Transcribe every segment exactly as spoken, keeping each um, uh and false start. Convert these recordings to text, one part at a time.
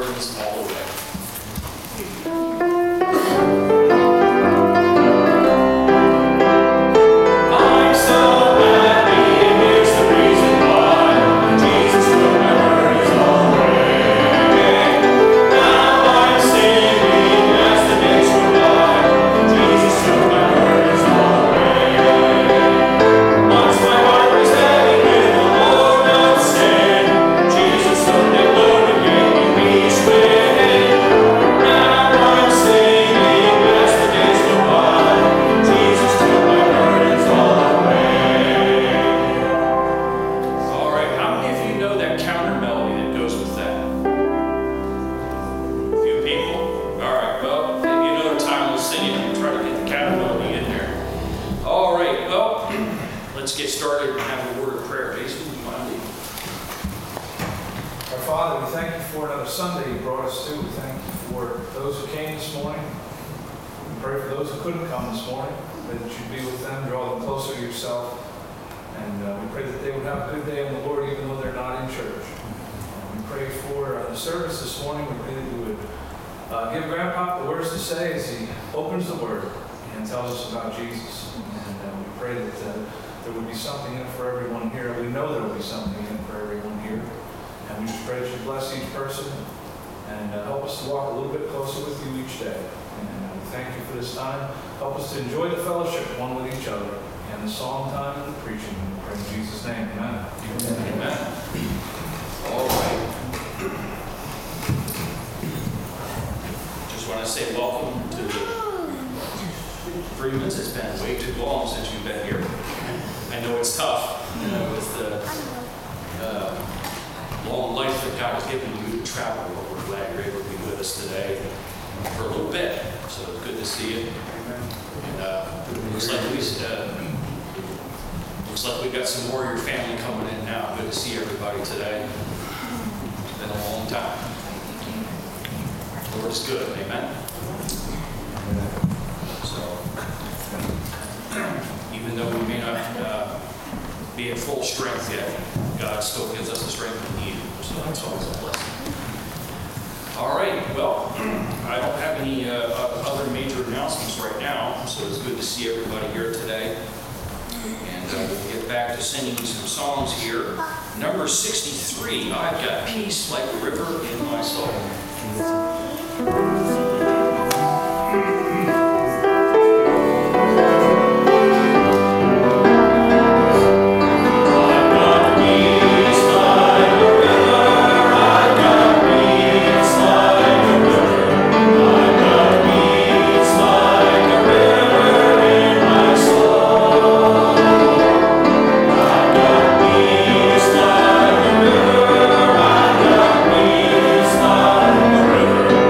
burdens all away. Number sixty-three, I've got peace like a river in my soul. River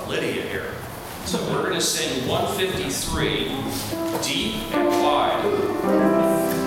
Lydia here. So we're going to sing one fifty-three, Deep and Wide.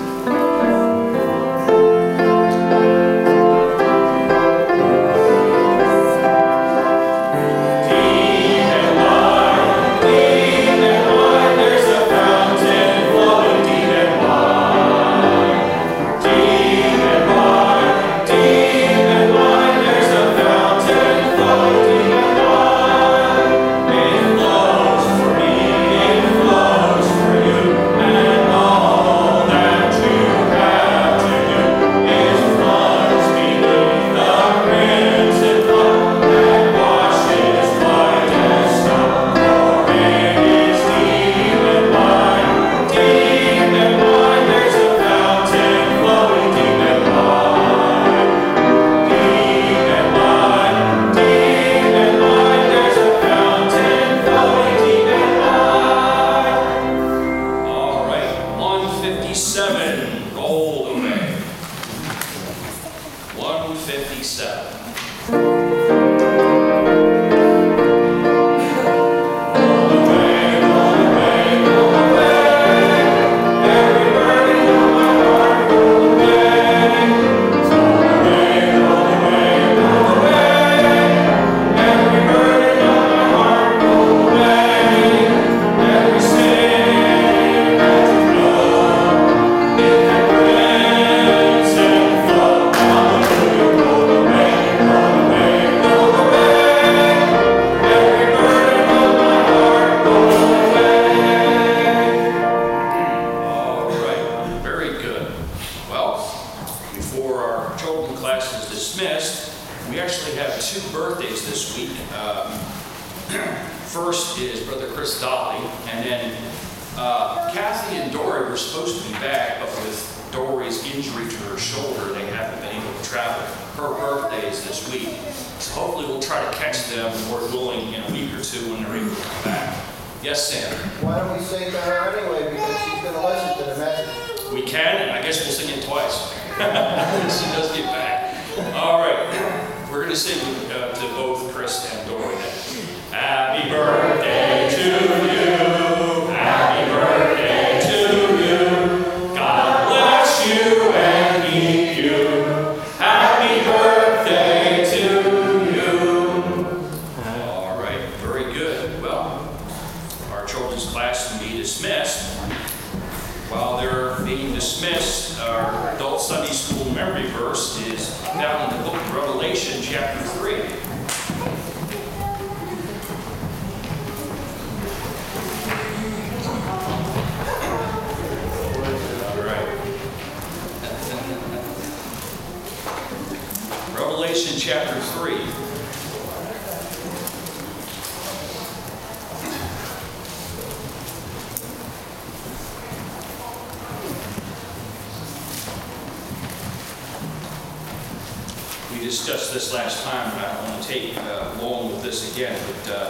Discussed this last time, and I don't want to take uh, long with this again, but uh,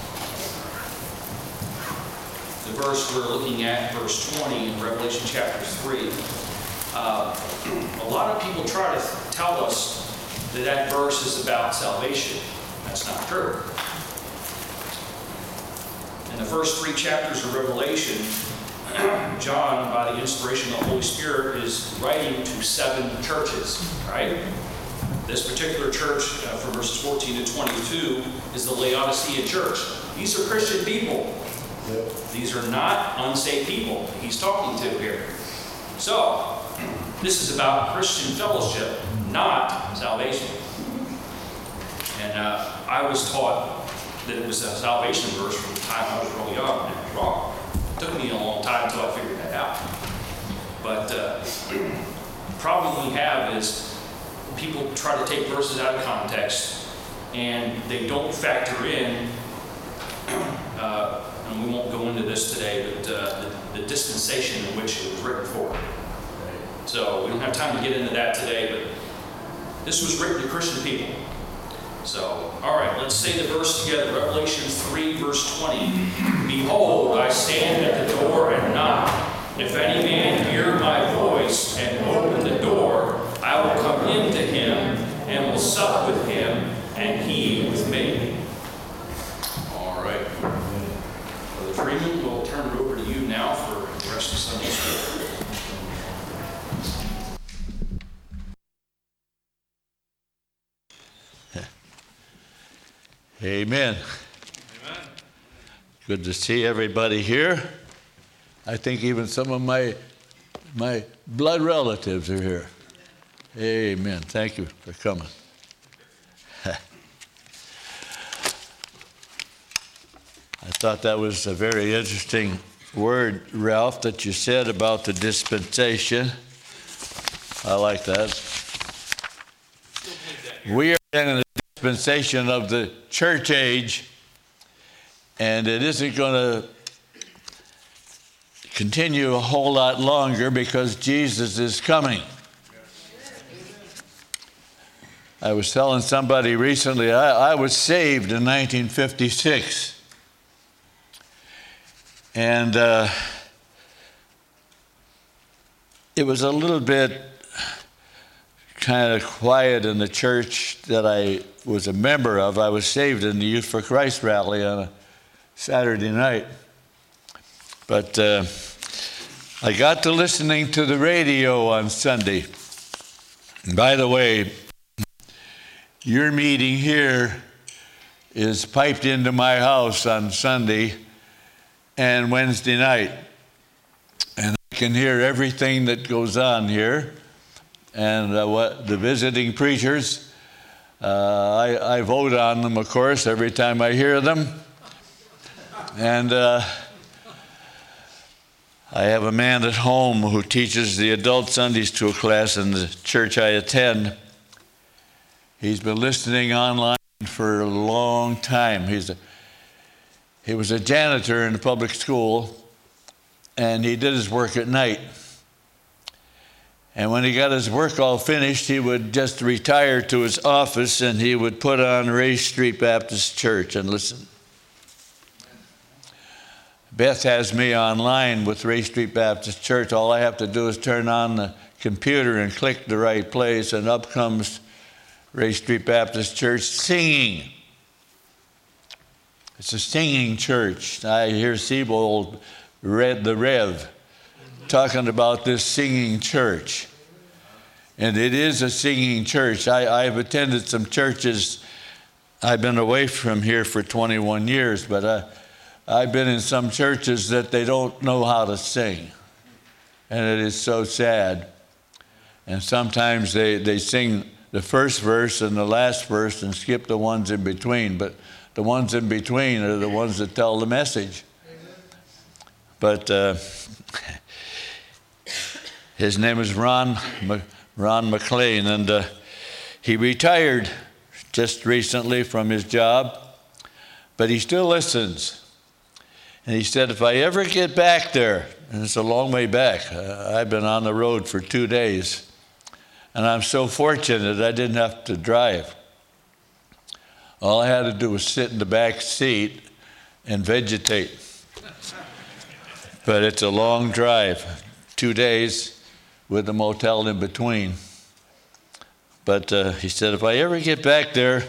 the verse we're looking at, verse twenty in Revelation chapter three, uh, a lot of people try to tell us that that verse is about salvation. That's not true. In the first three chapters of Revelation, John, by the inspiration of the Holy Spirit, is writing to seven churches, right? This particular church, uh, from verses fourteen to twenty-two, is the Laodicean church. These are Christian people. Yep. These are not unsaved people he's talking to here. So, this is about Christian fellowship, not salvation. And uh, I was taught that it was a salvation verse from the time I was really young, and it was wrong. It took me a long time until I figured that out. But uh, the problem we have is people try to take verses out of context, and they don't factor in, uh, and we won't go into this today, but uh, the, the dispensation in which it was written for. So we don't have time to get into that today, but this was written to Christian people. So, all right, let's say the verse together. Revelation three, verse twenty. Behold, I stand at the door and knock. If any man hear my voice and open the door, I will come in to him and will sup with him, and he with me. All Brother Freeman, we'll turn it over to you now for the rest of Sunday school. Amen. Amen. Good to see everybody here. I think even some of my my blood relatives are here. Amen. Thank you for coming. I thought that was a very interesting word, Ralph, that you said about the dispensation. I like that. We are in the dispensation of the church age, and it isn't going to continue a whole lot longer because Jesus is coming. I was telling somebody recently, I, I was saved in nineteen fifty-six. And uh, it was a little bit kind of quiet in the church that I was a member of. I was saved in the Youth for Christ rally on a Saturday night. But uh, I got to listening to the radio on Sunday. And by the way, your meeting here is piped into my house on Sunday and Wednesday night. And I can hear everything that goes on here. And uh, what the visiting preachers, uh, I, I vote on them, of course, every time I hear them. And uh, I have a man at home who teaches the adult Sunday school class in the church I attend. He's been listening online for a long time. He's a, he was a janitor in a public school, and he did his work at night. And when he got his work all finished, he would just retire to his office, and he would put on Ray Street Baptist Church and listen. Beth has me online with Ray Street Baptist Church. All I have to do is turn on the computer and click the right place, and up comes Ray Street Baptist Church singing. It's a singing church. I hear Siebold read the Rev talking about this singing church. And it is a singing church. I, I've attended some churches. I've been away from here for twenty-one years, but I, I've been in some churches that they don't know how to sing. And it is so sad. And sometimes they, they sing the first verse and the last verse and skip the ones in between. But the ones in between are the ones that tell the message. But uh, his name is Ron Ron McLean, and uh, he retired just recently from his job, but he still listens. And he said, if I ever get back there, and it's a long way back, uh, I've been on the road for two days, and I'm so fortunate I didn't have to drive. All I had to do was sit in the back seat and vegetate. But it's a long drive, two days with a motel in between. But uh, he said, if I ever get back there,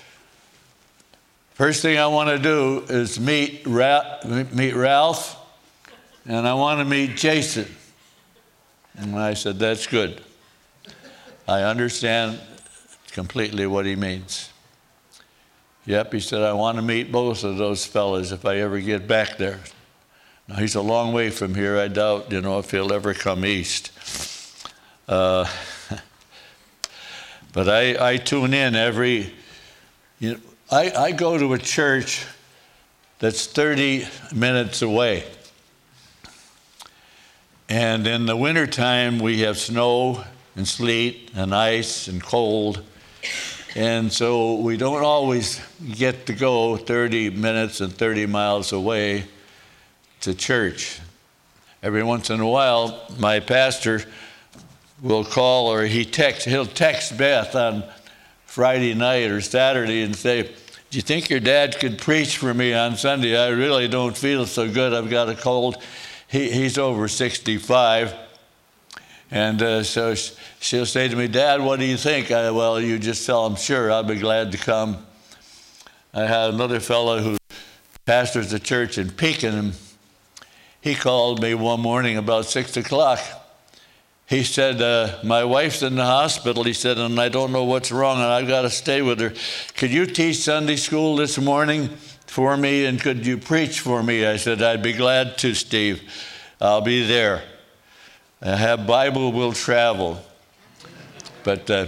first thing I want to do is meet, Ra- meet Ralph, and I want to meet Jason. And I said, that's good. I understand completely what he means. Yep, he said, I want to meet both of those fellas if I ever get back there. Now, he's a long way from here. I doubt, you know, if he'll ever come east. Uh, but I, I tune in every, you know, I, I go to a church that's thirty minutes away. And in the wintertime, we have snow and sleet and ice and cold. And so we don't always get to go thirty minutes and thirty miles away to church. Every once in a while, my pastor will call, or he text, he'll text Beth on Friday night or Saturday and say, do you think your dad could preach for me on Sunday? I really don't feel so good. I've got a cold. He, he's over sixty-five. And uh, so she'll say to me, Dad, what do you think? I, well, you just tell him, sure, I'll be glad to come. I had another fellow who pastors a church in Pekin, and he called me one morning about six o'clock. He said, uh, my wife's in the hospital, he said, and I don't know what's wrong, and I've got to stay with her. Could you teach Sunday school this morning for me, and could you preach for me? I said, I'd be glad to, Steve. I'll be there. I have Bible will travel. But uh,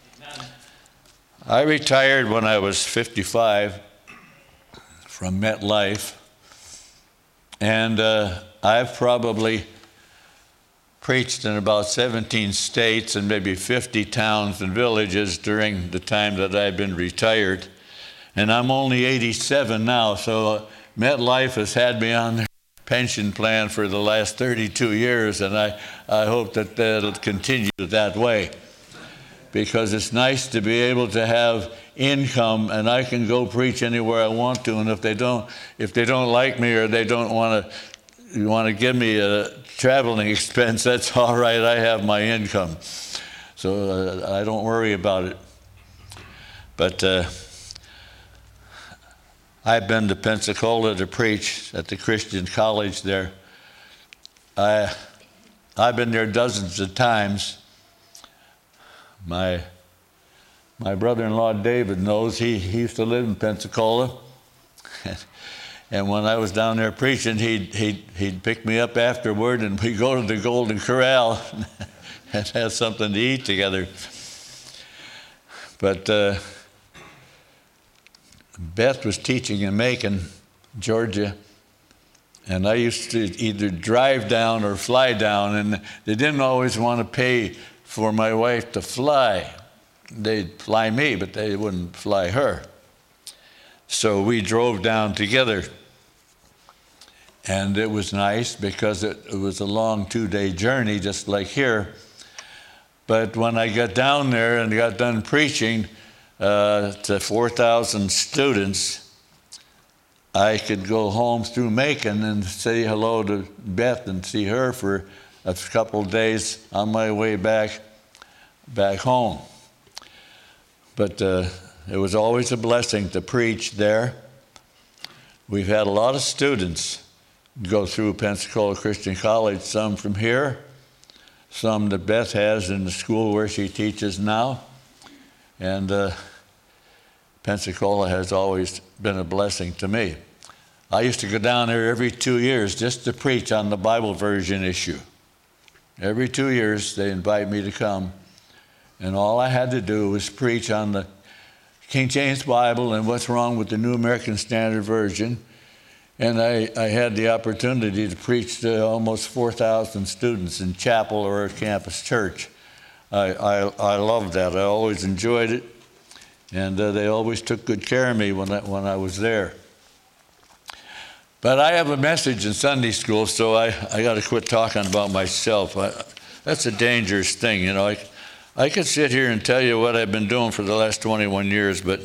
I retired when I was fifty-five from MetLife, and uh, I've probably preached in about seventeen states and maybe fifty towns and villages during the time that I've been retired. And I'm only eighty-seven now, so MetLife has had me on their pension plan for the last thirty-two years, and I, I hope that that'll continue that way. Because it's nice to be able to have income, and I can go preach anywhere I want to, and if they don't, if they don't like me or they don't want to you want to give me a traveling expense, that's all right, I have my income. So uh, I don't worry about it. But uh, I've been to Pensacola to preach at the Christian college there. I, I've been there dozens of times. My, my brother-in-law David knows, he, he used to live in Pensacola. And when I was down there preaching, he'd, he'd, he'd pick me up afterward, and we'd go to the Golden Corral and have something to eat together. But uh, Beth was teaching in Macon, Georgia, and I used to either drive down or fly down, and they didn't always want to pay for my wife to fly. They'd fly me, but they wouldn't fly her. So we drove down together, and it was nice because it, it was a long two-day journey, just like here. But when I got down there and got done preaching uh, to four thousand students, I could go home through Macon and say hello to Beth and see her for a couple of days on my way back, back home. But uh, it was always a blessing to preach there. We've had a lot of students go through Pensacola Christian College, some from here, some that Beth has in the school where she teaches now. And uh, Pensacola has always been a blessing to me. I used to go down there every two years just to preach on the Bible version issue. Every two years they invite me to come, and all I had to do was preach on the King James Bible and what's wrong with the New American Standard Version. And I, I had the opportunity to preach to almost four thousand students in chapel or at campus church. I, I, I loved that. I always enjoyed it. And uh, they always took good care of me when I, when I was there. But I have a message in Sunday school, so I, I got to quit talking about myself. I, that's a dangerous thing, you know. I, I could sit here and tell you what I've been doing for the last twenty-one years, but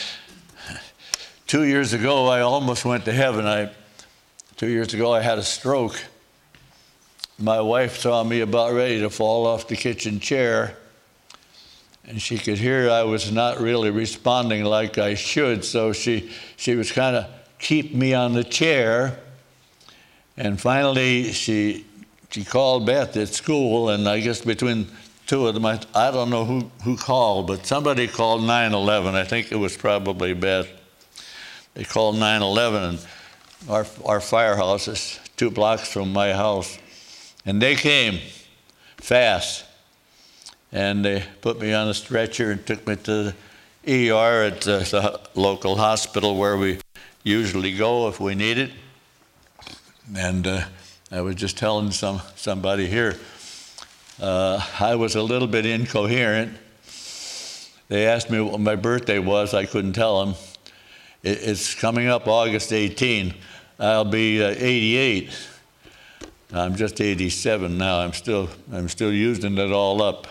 two years ago, I almost went to heaven. I, two years ago, I had a stroke. My wife saw me about ready to fall off the kitchen chair, and she could hear I was not really responding like I should, so she, she was kind of keep me on the chair. And finally, she she called Beth at school, and I guess between two of them, I, I don't know who, who called, but somebody called nine eleven. I think it was probably Beth. They called nine eleven, and our, our firehouse is two blocks from my house. And they came fast, and they put me on a stretcher and took me to the E R at the, the local hospital where we usually go if we need it. And uh, I was just telling some somebody here, uh, I was a little bit incoherent. They asked me what my birthday was. I couldn't tell them. It, it's coming up August eighteenth. I'll be uh, eighty-eight. I'm just eighty-seven now. I'm still I'm still using it all up.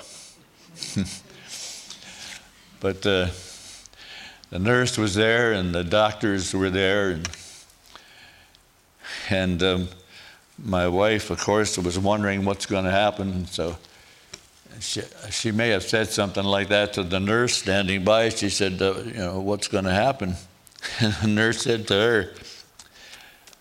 But uh, the nurse was there, and the doctors were there, and, and um, my wife, of course, was wondering what's going to happen. So she, she may have said something like that to the nurse standing by. She said, uh, you know, what's going to happen? And the nurse said to her,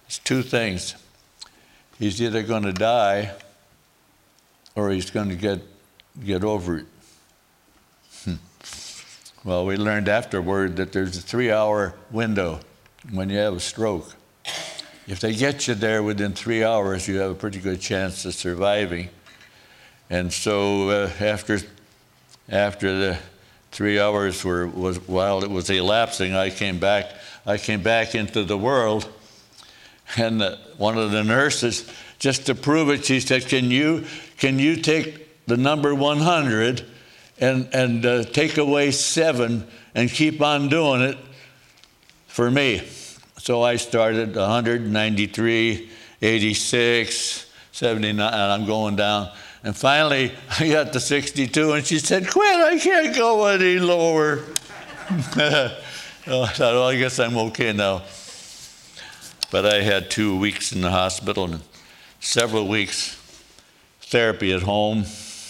It's two things. He's either going to die or he's going to get get over it. Hmm. Well, we learned afterward that there's a three-hour window when you have a stroke. If they get you there within three hours, you have a pretty good chance of surviving. And so uh, after after the three hours were was while it was elapsing, I came back. I came back into the world, and uh, one of the nurses, just to prove it, she said, "Can you can you take the number one hundred and and uh, take away seven and keep on doing it for me?" So I started one hundred, ninety-three, eighty-six, seventy-nine, and I'm going down. And finally, I got to sixty-two, and she said, "Quit, I can't go any lower." Well, I thought, well, I guess I'm okay now. But I had two weeks in the hospital and several weeks therapy at home.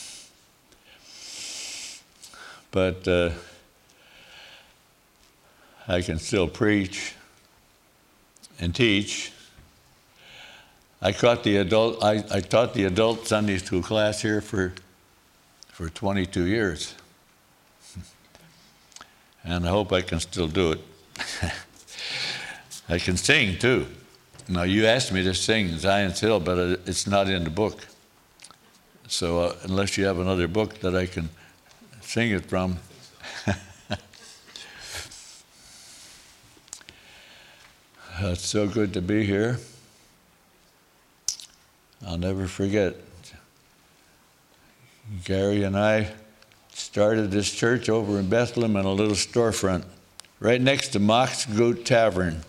But uh, I can still preach and teach. I taught the adult. I, I taught the adult Sunday school class here for for twenty-two years, and I hope I can still do it. I can sing too. Now you asked me to sing Zion's Hill, but it's not in the book. So uh, unless you have another book that I can sing it from. It's so good to be here. I'll never forget. Gary and I started this church over in Bethlehem in a little storefront, right next to Mock's Goat Tavern.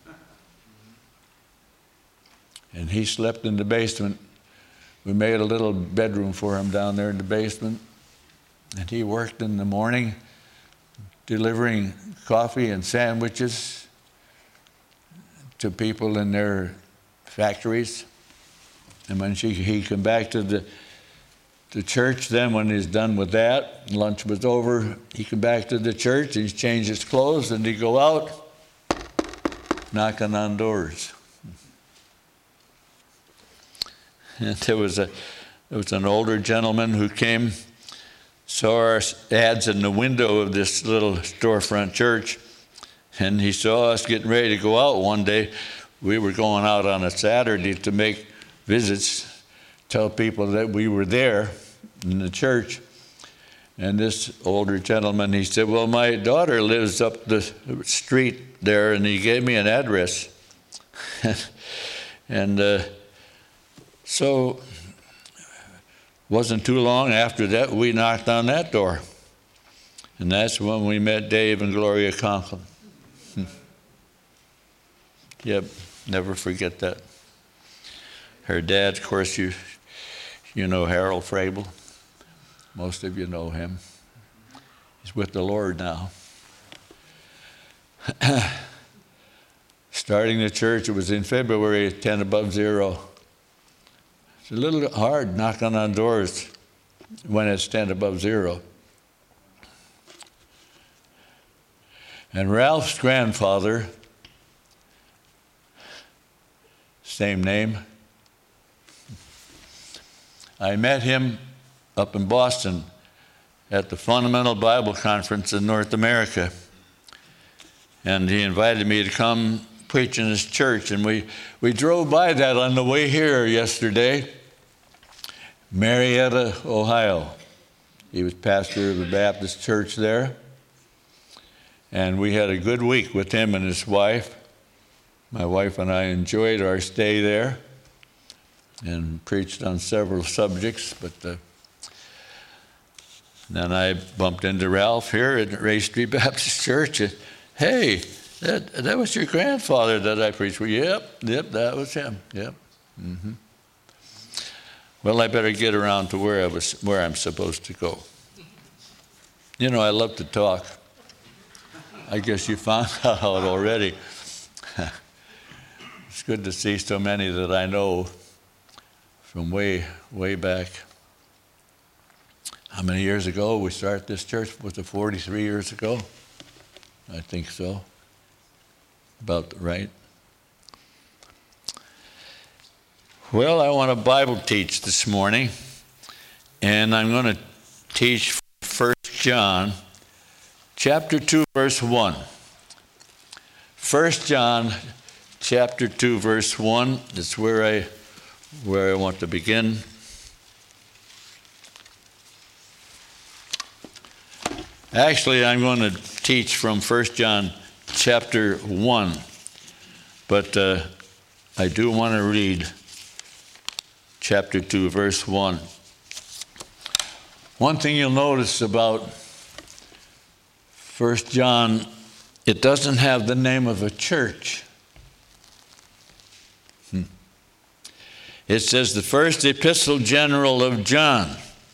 And he slept in the basement. We made a little bedroom for him down there in the basement. And he worked in the morning delivering coffee and sandwiches to people in their factories. And when she, he came back to the, the church, then when he's done with that, lunch was over, he came back to the church, he'd change his clothes, and he'd go out knocking on doors. And there was a there was an older gentleman who came, saw our ads in the window of this little storefront church, and he saw us getting ready to go out one day. We were going out on a Saturday to make visits, tell people that we were there in the church. And this older gentleman, he said, "Well, my daughter lives up the street there," and he gave me an address. and uh, so wasn't too long after that, we knocked on that door. And that's when we met Dave and Gloria Conklin. Yep, never forget that. Her dad, of course, you you know Harold Frable. Most of you know him. He's with the Lord now. Starting the church, it was in February, ten above zero. It's a little hard knocking on doors when it's ten above zero. And Ralph's grandfather, same name, I met him up in Boston at the Fundamental Bible Conference in North America. And he invited me to come preach in his church. And we, we drove by that on the way here yesterday, Marietta, Ohio. He was pastor of the Baptist church there. And we had a good week with him and his wife. My wife and I enjoyed our stay there and preached on several subjects. But uh, then I bumped into Ralph here at Ray Street Baptist Church. And, hey, that, that was your grandfather that I preached with. Yep, yep, that was him. Yep. Mm-hmm. Well, I better get around to where I was, where I'm supposed to go. You know, I love to talk. I guess you found out already. It's good to see so many that I know from way, way back. How many years ago we started this church? Was it forty-three years ago? I think so. About right. Well, I want to Bible teach this morning, and I'm going to teach First John chapter two, verse one. First John chapter two, verse one is where I where I want to begin. Actually, I'm going to teach from First John chapter one, but uh, I do want to read chapter two, verse one. One thing you'll notice about First John, it doesn't have the name of a church. Hmm. It says the first epistle general of John.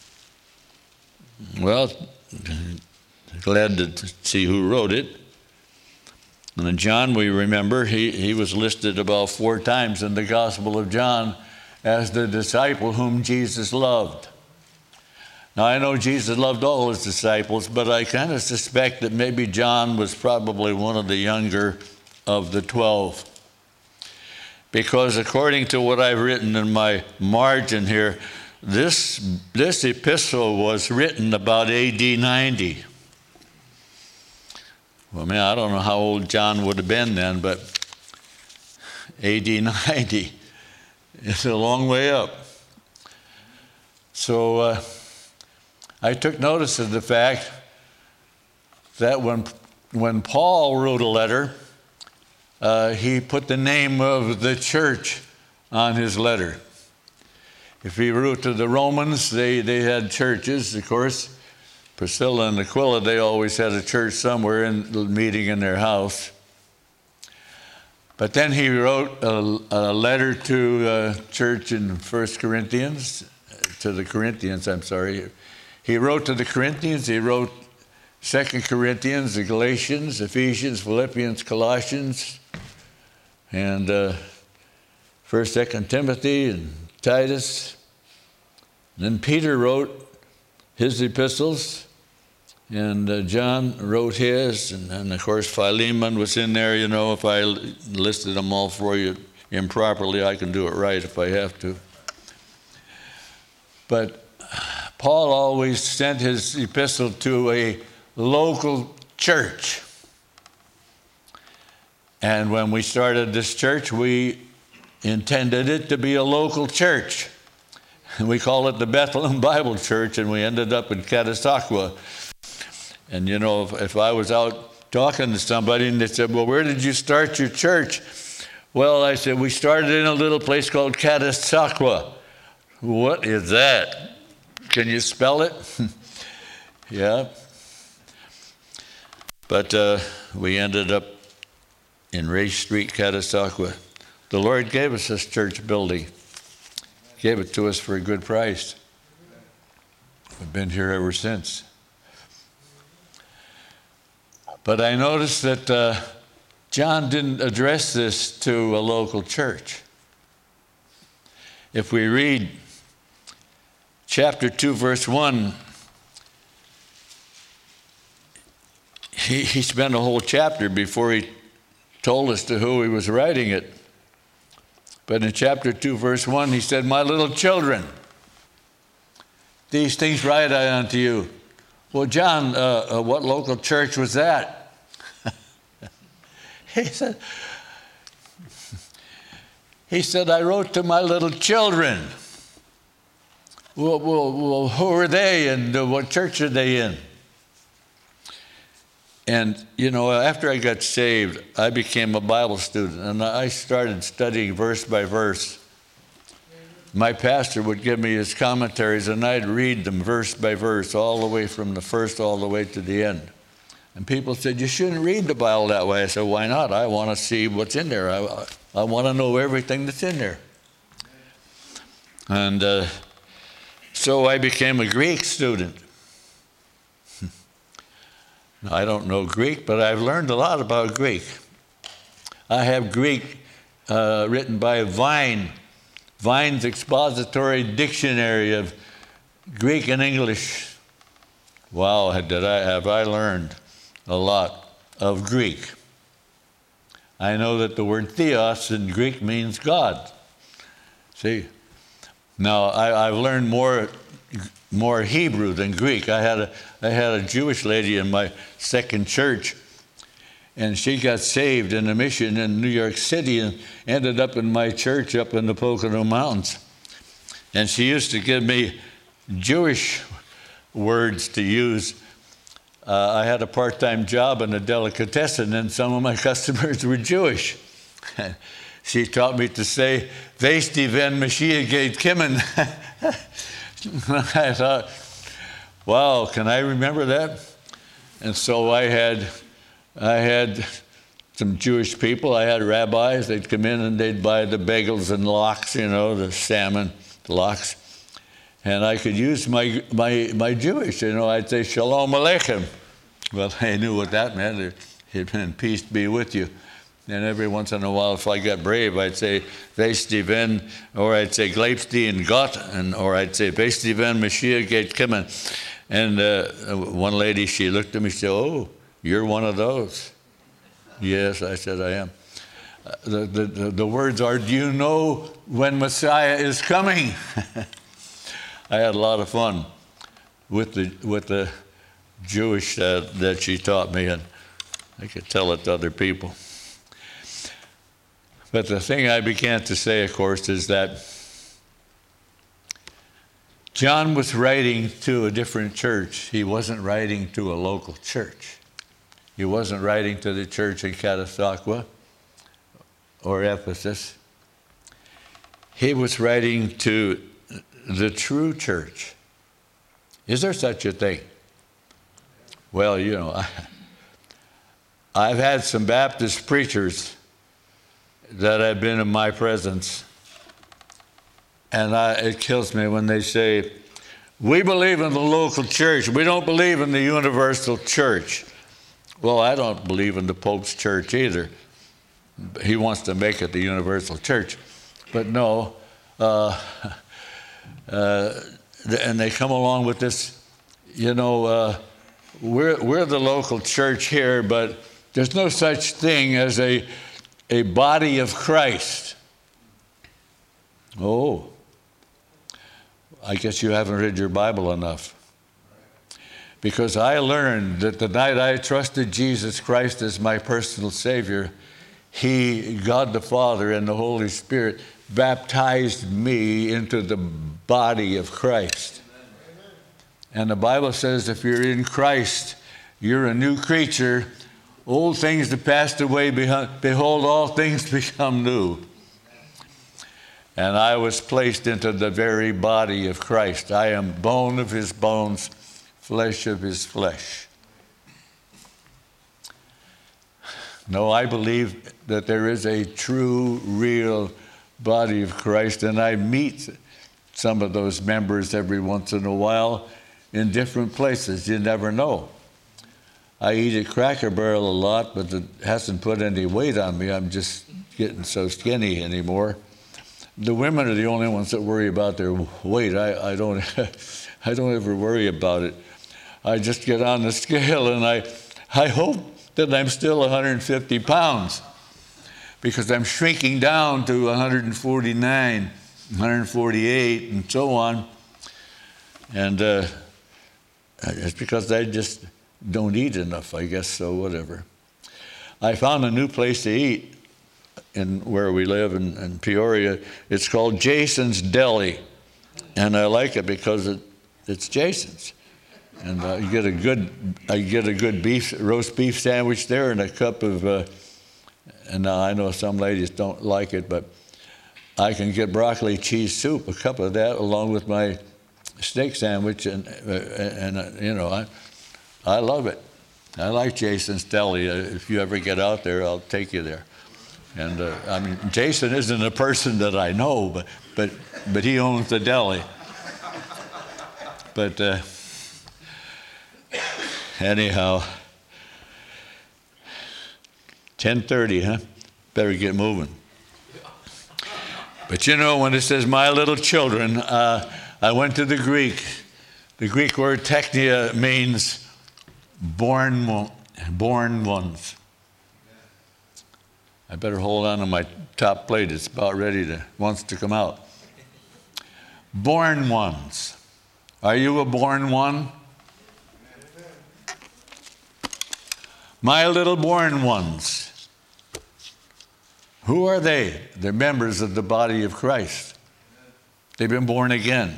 Well, glad to see who wrote it. And John, we remember, he, he was listed about four times in the Gospel of John as the disciple whom Jesus loved. Now, I know Jesus loved all his disciples, but I kind of suspect that maybe John was probably one of the younger of the twelve. Because according to what I've written in my margin here, this, this epistle was written about A D ninety. Well, man, I don't know how old John would have been then, but A D ninety. It's a long way up. So uh, I took notice of the fact that when, when Paul wrote a letter, uh, he put the name of the church on his letter. If he wrote to the Romans, they, they had churches, of course. Priscilla and Aquila, they always had a church somewhere in meeting in their house. But then he wrote a, a letter to a church in First Corinthians, to the Corinthians, I'm sorry. He wrote to the Corinthians, he wrote Second Corinthians, the Galatians, Ephesians, Philippians, Colossians, and uh, First, Second Timothy, and Titus. And then Peter wrote his epistles, and uh, John wrote his, and, and of course Philemon was in there. You know, if I listed them all for you improperly, I can do it right if I have to. But Paul always sent his epistle to a local church. And when we started this church, we intended it to be a local church. We call it the Bethlehem Bible Church, and we ended up in Catasauqua. And, you know, if, if I was out talking to somebody and they said, well, where did you start your church? Well, I said, we started in a little place called Catasauqua. What is that? Can you spell it? Yeah. But uh, we ended up in Race Street, Catasauqua. The Lord gave us this church building. Gave it to us for a good price. We've been here ever since. But I noticed that uh, John didn't address this to a local church. If we read chapter two, verse one, he, he spent a whole chapter before he told us to who he was writing it. But in chapter two, verse one, he said, my little children, these things write I unto you. Well, John, uh, uh, what local church was that? he said, he said, I wrote to my little children. Well, well, well who are they and uh, what church are they in? And, you know, after I got saved, I became a Bible student, and I started studying verse by verse. My pastor would give me his commentaries, and I'd read them verse by verse, all the way from the first all the way to the end. And people said, you shouldn't read the Bible that way. I said, why not? I want to see what's in there. I, I want to know everything that's in there. And uh, so I became a Greek student. I don't know Greek, but I've learned a lot about Greek. I have Greek uh, written by Vine, Vine's Expository Dictionary of Greek and English. Wow, did I have I learned a lot of Greek. I know that the word theos in Greek means God. See? Now, I, I've learned more more Hebrew than Greek. I had a I had a Jewish lady in my second church, and she got saved in a mission in New York City and ended up in my church up in the Pocono Mountains. And she used to give me Jewish words to use. Uh, I had a part-time job in a delicatessen, and some of my customers were Jewish. She taught me to say, "Wees die wenn Mashiach geht kommen." I thought, wow, can I remember that? And so I had, I had some Jewish people. I had rabbis. They'd come in and they'd buy the bagels and lox, you know, the salmon lox. And I could use my my my Jewish, you know. I'd say Shalom Aleichem. Well, they knew what that meant. It meant peace be with you. And every once in a while, if I got brave, I'd say Wees die wenn, or I'd say Glaubst die in Gott, and or I'd say Wees die wenn Mashiach geht kommen. And uh, one lady, she looked at me, she said, "Oh, you're one of those." Yes, I said, I am. Uh, the, the, the words are, "Do you know when Messiah is coming?" I had a lot of fun with the with the Jewish uh, that she taught me, and I could tell it to other people. But the thing I began to say, of course, is that John was writing to a different church. He wasn't writing to a local church. He wasn't writing to the church in Catasauqua or Ephesus. He was writing to the true church. Is there such a thing? Well, you know, I, I've had some Baptist preachers that have been in my presence, and I, it kills me when they say, "We believe in the local church. We don't believe in the universal church." Well, I don't believe in the Pope's church either. He wants to make it the universal church. But no, uh, uh, and they come along with this, you know, uh, we're, we're the local church here, but there's no such thing as a a body of Christ. Oh, I guess you haven't read your Bible enough. Because I learned that the night I trusted Jesus Christ as my personal Savior, He, God the Father and the Holy Spirit, baptized me into the body of Christ. And the Bible says if you're in Christ, you're a new creature. Old things have passed away, behold, all things become new. And I was placed into the very body of Christ. I am bone of His bones, flesh of His flesh. No, I believe that there is a true, real body of Christ, and I meet some of those members every once in a while in different places. You never know. I eat at Cracker Barrel a lot, but it hasn't put any weight on me. I'm just getting so skinny anymore. The women are the only ones that worry about their weight. I, I don't I don't ever worry about it. I just get on the scale and I I hope that I'm still one hundred fifty pounds, because I'm shrinking down to one hundred forty-nine, one hundred forty-eight, and so on. And uh, it's because I just don't eat enough, I guess, so whatever. I found a new place to eat in where we live in, in Peoria. It's called Jason's Deli, and I like it because it, it's Jason's. And uh, you get a good, I get a good beef, roast beef sandwich there, and a cup of, uh, and now I know some ladies don't like it, but I can get broccoli cheese soup, a cup of that, along with my steak sandwich, and, uh, and uh, you know, I, I love it. I like Jason's Deli. Uh, if you ever get out there, I'll take you there. And uh, I mean, Jason isn't a person that I know, but but but he owns the deli. But uh, anyhow, ten thirty, huh? Better get moving. But you know, when it says "my little children," uh, I went to the Greek. The Greek word teknia means born, born ones. I better hold on to my top plate. It's about ready to, wants to come out. born ones. Are you a born one? My little born ones. Who are they? They're members of the body of Christ. They've been born again.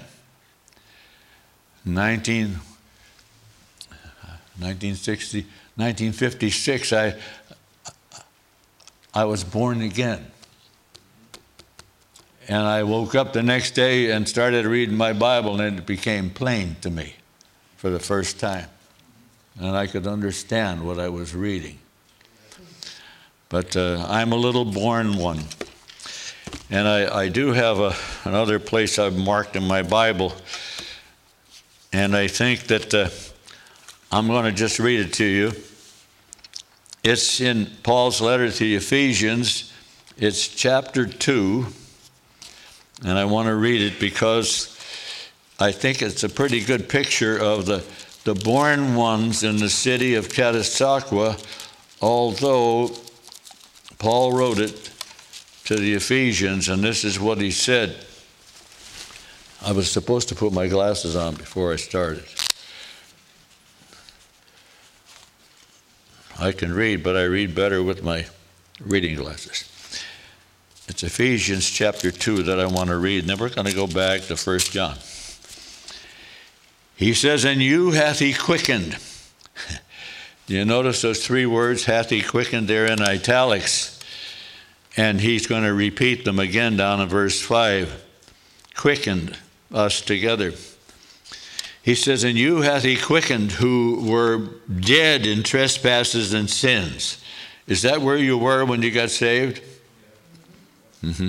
nineteen, nineteen sixty, nineteen fifty-six, I, I was born again. And I woke up the next day and started reading my Bible, and it became plain to me for the first time. And I could understand what I was reading. But uh, I'm a little born one. And I, I do have a, another place I've marked in my Bible. And I think that uh, I'm going to just read it to you. It's in Paul's letter to the Ephesians. It's chapter two. And I want to read it because I think it's a pretty good picture of the, the born ones in the city of Catasauqua, although Paul wrote it to the Ephesians, and this is what he said. I was supposed to put my glasses on before I started. I can read, but I read better with my reading glasses. It's Ephesians chapter two that I want to read, and then we're going to go back to First John. He says, and you hath he quickened. Do you notice those three words, hath he quickened? They're in italics. And he's going to repeat them again down in verse five. Quickened us together. He says, and you hath he quickened who were dead in trespasses and sins. Is that where you were when you got saved? Mm-hmm.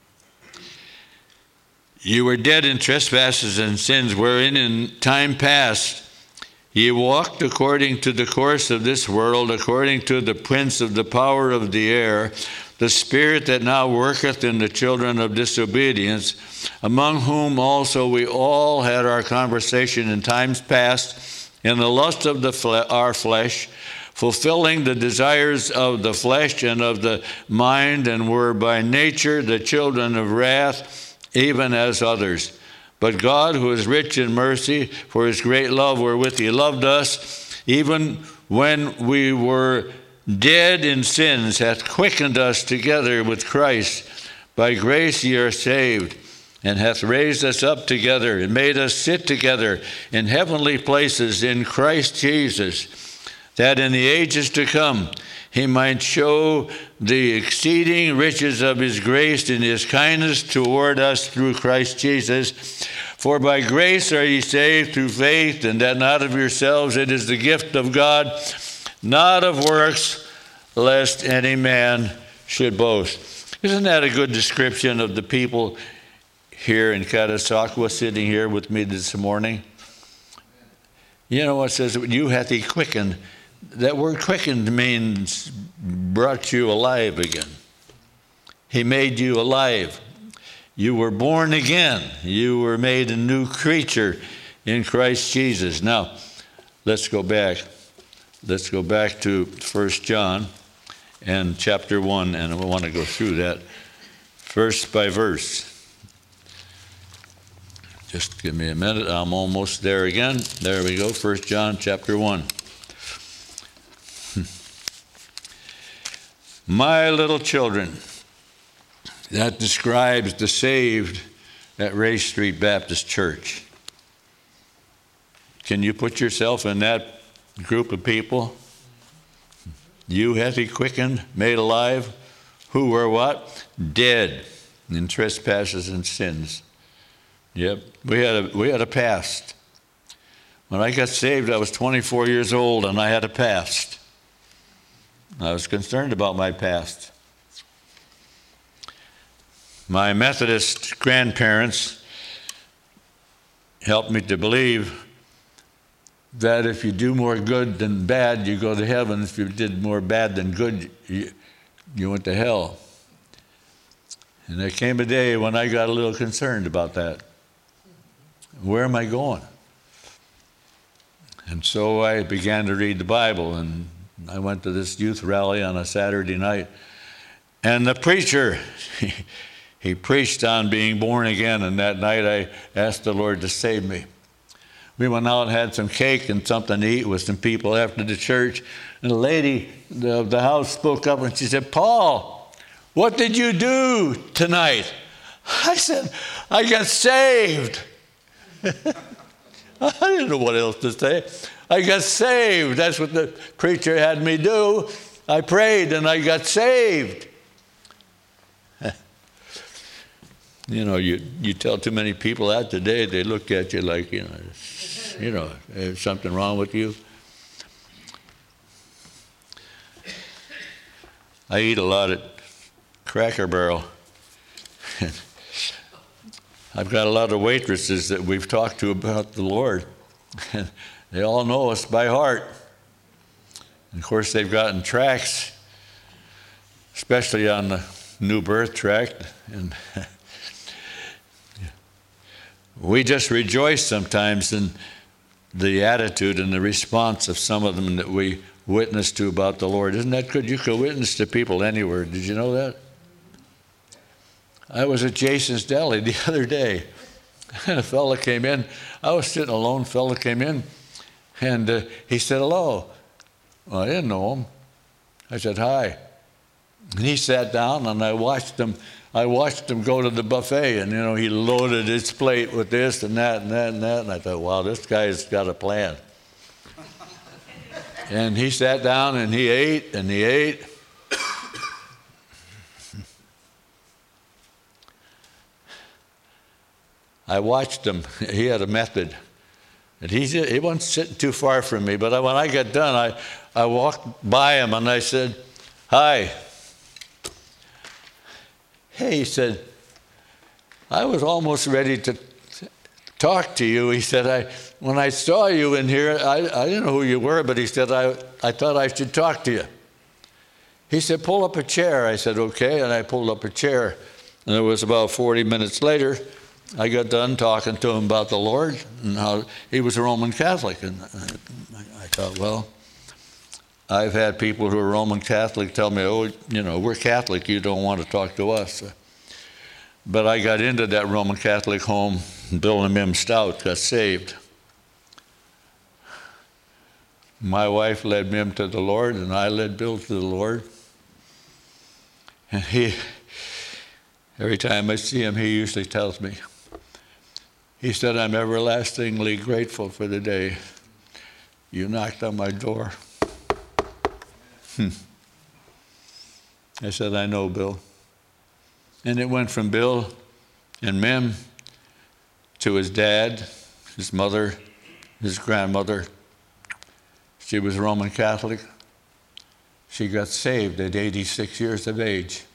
You were dead in trespasses and sins, wherein in time past ye walked according to the course of this world, according to the prince of the power of the air, the spirit that now worketh in the children of disobedience, among whom also we all had our conversation in times past, in the lust of the fle- our flesh, fulfilling the desires of the flesh and of the mind, and were by nature the children of wrath, even as others. But God, who is rich in mercy, for his great love wherewith he loved us, even when we were dead in sins, hath quickened us together with Christ. By grace ye are saved, and hath raised us up together, and made us sit together in heavenly places in Christ Jesus, that in the ages to come he might show the exceeding riches of his grace in his kindness toward us through Christ Jesus. For by grace are ye saved through faith, and that not of yourselves, it is the gift of God, not of works, lest any man should boast. Isn't that a good description of the people here in Catasauqua sitting here with me this morning? You know what it says, you hath he quickened. That word quickened means brought you alive again. He made you alive. You were born again. You were made a new creature in Christ Jesus. Now, let's go back. Let's go back to First John and chapter one, and I want to go through that verse by verse. Just give me a minute. I'm almost there again. There we go. First John chapter one. My little children, that describes the saved at Race Street Baptist Church. Can you put yourself in that group of people? You hath he quickened, made alive, who were what? Dead in trespasses and sins. Yep, we had a, we had a past. When I got saved, I was twenty-four years old, and I had a past. I was concerned about my past. My Methodist grandparents helped me to believe that if you do more good than bad, you go to heaven. If you did more bad than good, you, you went to hell. And there came a day when I got a little concerned about that. Where am I going? And so I began to read the Bible, and I went to this youth rally on a Saturday night, and the preacher, he preached on being born again, and that night I asked the Lord to save me. We went out and had some cake and something to eat with some people after the church, and the lady of the house spoke up and she said, "Paul, what did you do tonight?" I said, "I got saved." I didn't know what else to say. I got saved. That's what the preacher had me do. I prayed and I got saved. You know, you, you tell too many people that today, they look at you like, you know, you know, there's something wrong with you. I eat a lot at Cracker Barrel. I've got a lot of waitresses that we've talked to about the Lord. They all know us by heart. And of course, they've gotten tracts, especially on the New Birth tract. And we just rejoice sometimes in the attitude and the response of some of them that we witness to about the Lord. Isn't that good? You can witness to people anywhere. Did you know that? I was at Jason's Deli the other day, and a fella came in. I was sitting alone. A fella came in, and uh, he said, "Hello." Well, I didn't know him. I said, "Hi." And he sat down, and I watched him. I watched him go to the buffet, and, you know, he loaded his plate with this and that and that and that. And I thought, wow, this guy's got a plan. And he sat down, and he ate, and he ate. I watched him. He had a method. And he, he wasn't sitting too far from me, but I, when I got done, I, I walked by him, and I said, "Hi." Hey, he said, "I was almost ready to talk to you." He said, I, when I saw you in here, I, I didn't know who you were, but he said, I, I thought I should talk to you. He said, "Pull up a chair." I said, "Okay," and I pulled up a chair. And it was about forty minutes later, I got done talking to him about the Lord and how he was a Roman Catholic. And I, I thought, well, I've had people who are Roman Catholic tell me, "Oh, you know, we're Catholic, you don't want to talk to us." But I got into that Roman Catholic home, and Bill and Mim Stout got saved. My wife led Mim to the Lord, and I led Bill to the Lord. And he, every time I see him, he usually tells me, he said, "I'm everlastingly grateful for the day you knocked on my door." Hmm. I said, "I know, Bill." And it went from Bill and Mim to his dad, his mother, his grandmother. She was Roman Catholic. She got saved at eighty-six years of age.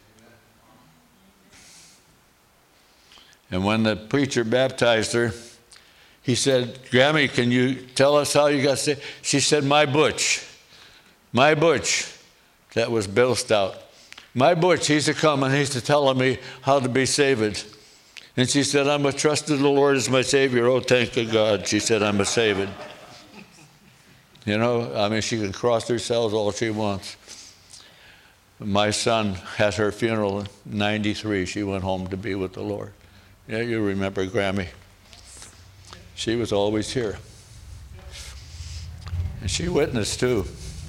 And when the preacher baptized her, he said, "Grammy, can you tell us how you got saved?" She said, "My Butch. My Butch." That was Bill Stout. "My Butch, he's a coming, he's a telling me how to be saved." And she said, "I'm a trusted the Lord as my Savior." "Oh, thank you, God." She said, "I'm a saved." You know, I mean, she can cross herself all she wants. My son had her funeral in ninety-three. She went home to be with the Lord. Yeah, you remember Grammy. She was always here. And she witnessed too.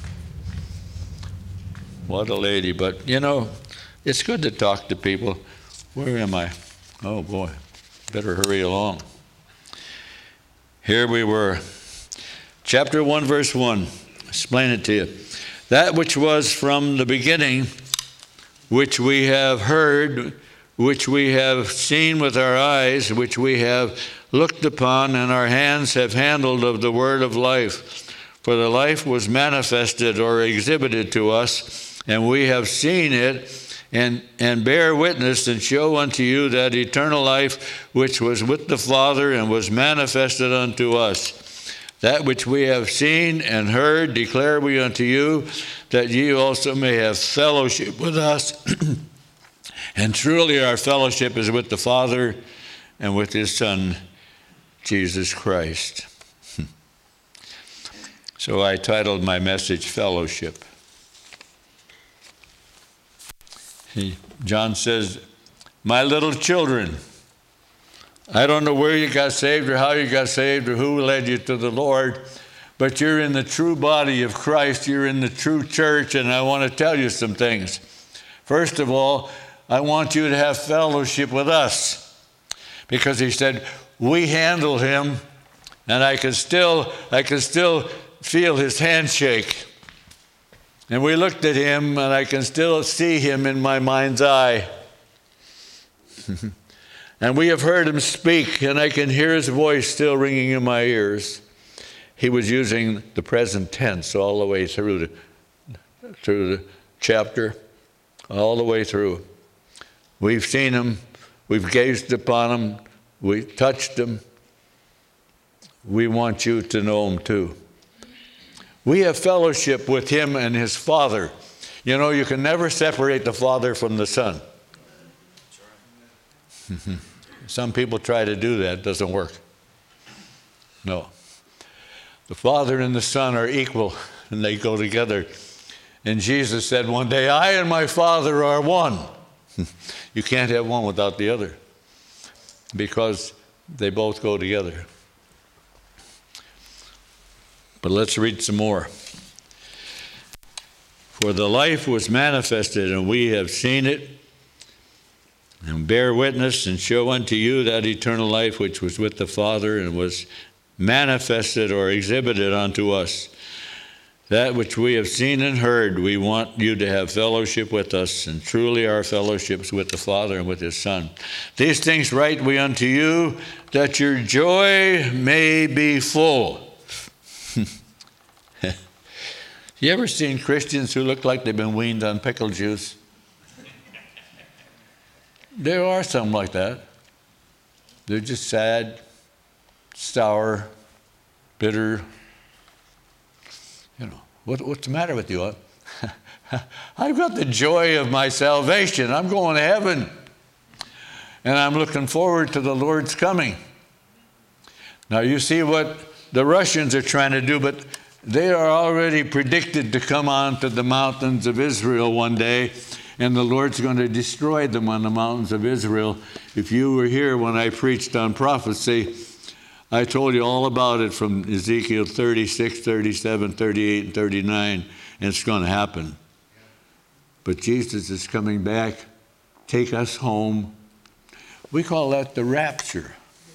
What a lady. But, you know, it's good to talk to people. Where am I? Oh, boy. Better hurry along. Here we were. Chapter one, verse one. Explain it to you. "That which was from the beginning, which we have heard, which we have seen with our eyes, which we have looked upon, and our hands have handled of the word of life. For the life was manifested or exhibited to us, and we have seen it, and, and bear witness and show unto you that eternal life which was with the Father and was manifested unto us. That which we have seen and heard declare we unto you, that ye also may have fellowship with us. And truly our fellowship is with the Father and with his Son, Jesus Christ." So I titled my message, Fellowship. He, John says, my little children, I don't know where you got saved or how you got saved or who led you to the Lord, but you're in the true body of Christ. You're in the true church, and I want to tell you some things. First of all, I want you to have fellowship with us, because he said, we handle him, and I can still, I can still feel his handshake. And we looked at him, and I can still see him in my mind's eye. And we have heard him speak, and I can hear his voice still ringing in my ears. He was using the present tense all the way through the, through the chapter, all the way through. We've seen him, we've gazed upon him, we touched him. We want you to know him too. We have fellowship with him and his Father. You know, you can never separate the Father from the Son. Some people try to do that. It doesn't work. No. The Father and the Son are equal, and they go together. And Jesus said one day, I and my Father are one. You can't have one without the other, because they both go together. But let's read some more. For the life was manifested, and we have seen it, and bear witness and show unto you that eternal life which was with the Father and was manifested or exhibited unto us. That which we have seen and heard, we want you to have fellowship with us, and truly our fellowship's with the Father and with his Son. These things write we unto you, that your joy may be full. You ever seen Christians who look like they've been weaned on pickle juice? There are some like that. They're just sad, sour, bitter. You know, what, what's the matter with you? I've got the joy of my salvation. I'm going to heaven. And I'm looking forward to the Lord's coming. Now you see what the Russians are trying to do, but they are already predicted to come onto the mountains of Israel one day, and the Lord's going to destroy them on the mountains of Israel. If you were here when I preached on prophecy, I told you all about it from Ezekiel thirty-six, thirty-seven, thirty-eight, and thirty-nine, and it's going to happen. But Jesus is coming back, take us home. We call that the rapture.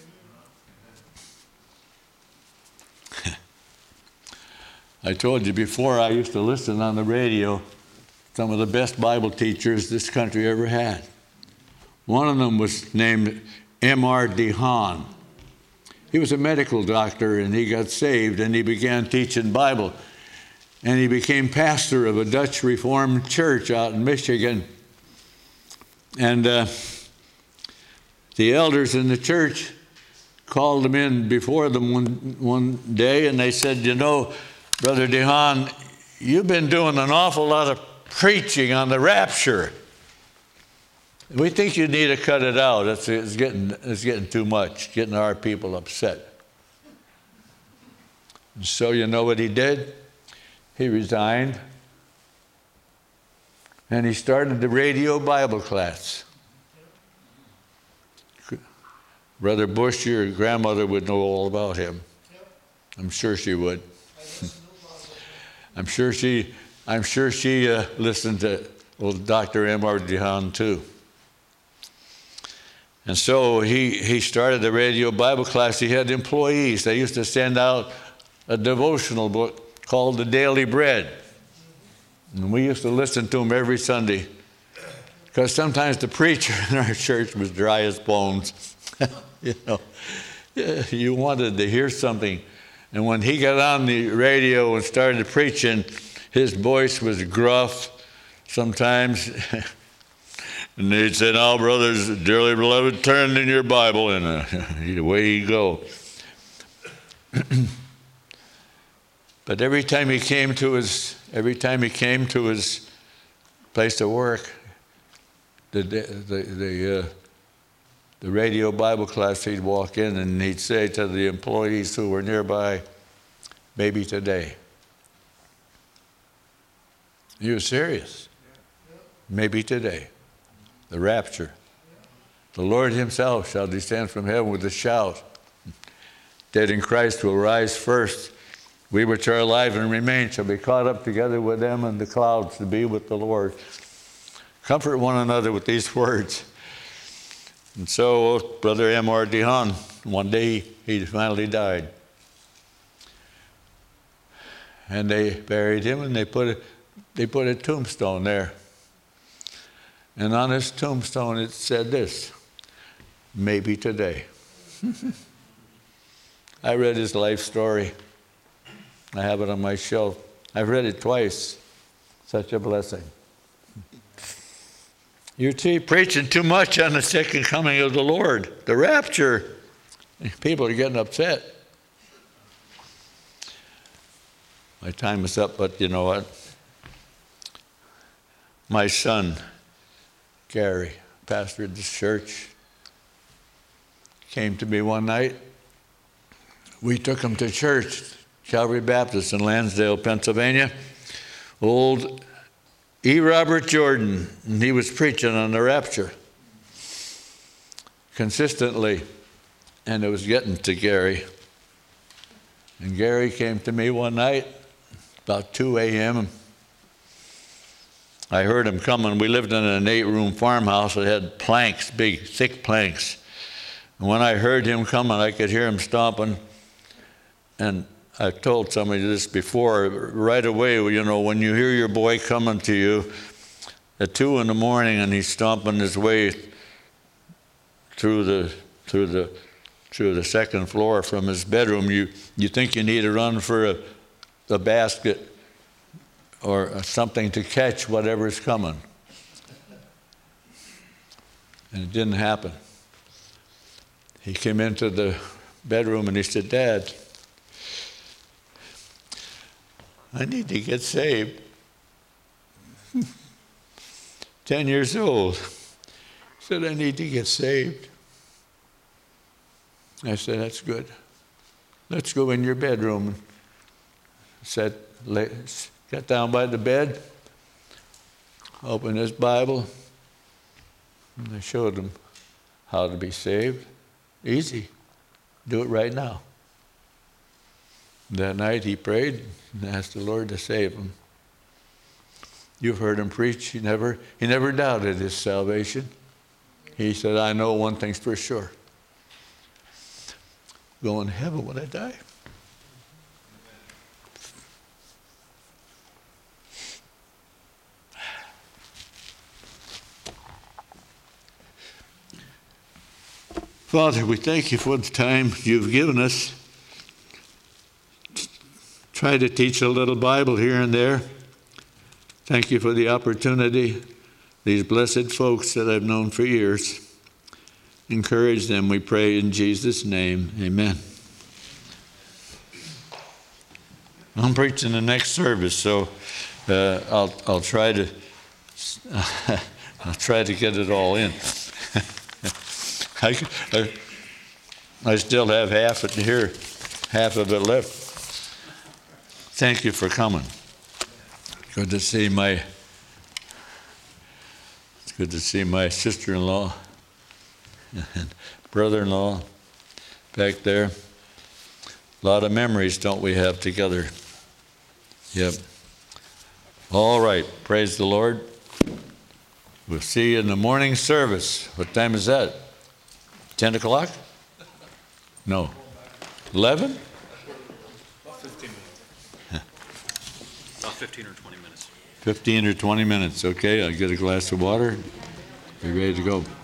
I told you before, I used to listen on the radio, some of the best Bible teachers this country ever had. One of them was named M R DeHaan. He was a medical doctor, and he got saved, and he began teaching Bible. And he became pastor of a Dutch Reformed church out in Michigan. And uh, the elders in the church called him in before them one, one day, and they said, you know, Brother DeHaan, you've been doing an awful lot of preaching on the rapture. We think you need to cut it out. It's, it's, getting, it's getting too much, getting our people upset. And so you know what he did? He resigned, and he started the radio Bible class. Brother Bush, your grandmother would know all about him. I'm sure she would. I'm sure she, I'm sure she uh, listened to old Doctor M R DeHaan too. And so he, he started the radio Bible class. He had employees. They used to send out a devotional book called The Daily Bread. And we used to listen to him every Sunday, because sometimes the preacher in our church was dry as bones. You know, you wanted to hear something. And when he got on the radio and started preaching, his voice was gruff sometimes. And they'd say, now, brothers, dearly beloved, turn in your Bible, and uh, away he'd go. But every time he came to his, every time he came to his place of work, the the the, uh, the radio Bible class, he'd walk in and he'd say to the employees who were nearby, maybe today. He was serious. Maybe today. The rapture. The Lord himself shall descend from heaven with a shout. Dead in Christ will rise first. We which are alive and remain shall be caught up together with them in the clouds to be with the Lord. Comfort one another with these words. And so, Brother M R DeHaan, one day he finally died. And they buried him, and they put a, they put a tombstone there. And on his tombstone it said this, maybe today. I read his life story. I have it on my shelf. I've read it twice. Such a blessing. You see, preaching too much on the second coming of the Lord, the rapture. People are getting upset. My time is up, but you know what? My son, Gary, pastor of this church, came to me one night. We took him to church, Calvary Baptist in Lansdale, Pennsylvania. Old E. Robert Jordan, and he was preaching on the rapture consistently, and it was getting to Gary. And Gary came to me one night, about two a.m. I heard him coming. We lived in an eight-room farmhouse that had planks, big, thick planks. And when I heard him coming, I could hear him stomping. And I've told somebody this before, right away, you know, when you hear your boy coming to you at two in the morning and he's stomping his way through the through the through the second floor from his bedroom, you, you think you need to run for a, a basket or something to catch whatever's coming. And it didn't happen. He came into the bedroom and he said, Dad, I need to get saved. Ten years old. He said, I need to get saved. I said, that's good. Let's go in your bedroom. Said, got down by the bed, opened his Bible, and I showed him how to be saved. Easy. Do it right now. That night he prayed and asked the Lord to save him. You've heard him preach. He never, he never doubted his salvation. He said, I know one thing's for sure. Go in heaven when I die. Father, we thank you for the time you've given us. Try to teach a little Bible here and there. Thank you for the opportunity. These blessed folks that I've known for years. Encourage them, we pray in Jesus' name. Amen. I'm preaching the next service, so uh, I'll I'll try to I'll try to get it all in. I, I, I still have half it here, half of it left. Thank you for coming. Good to see my, it's good to see my sister-in-law and brother-in-law back there. A lot of memories, don't we, have together? Yep. All right, praise the Lord. We'll see you in the morning service. What time is that? ten o'clock? No. eleven? About fifteen minutes. About fifteen or twenty minutes. fifteen or twenty minutes, okay. I'll get a glass of water. Be ready to go.